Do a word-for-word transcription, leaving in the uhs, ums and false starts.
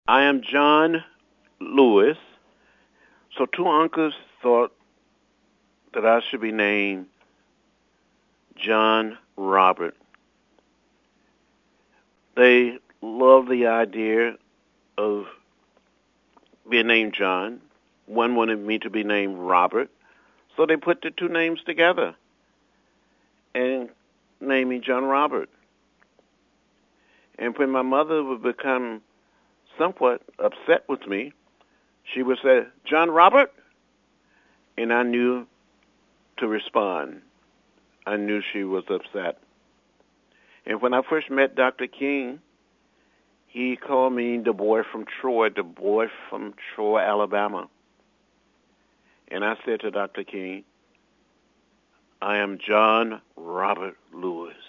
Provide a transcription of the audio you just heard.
I am John Lewis. So two uncles thought that I should be named John Robert. They loved the idea of being named John. One wanted me to be named Robert. So they put the two names together and named me John Robert. And when my mother would become somewhat upset with me, she would say, John Robert? And I knew to respond. I knew she was upset. And when I first met Doctor King, he called me the boy from Troy, the boy from Troy, Alabama. And I said to Doctor King, I am John Robert Lewis.